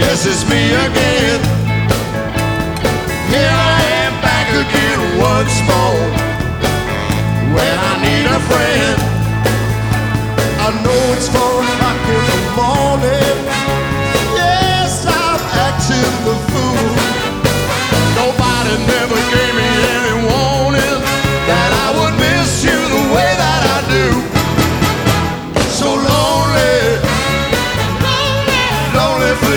Yes, it's me again. Here I am back again once more. When I need a friend, I know it's for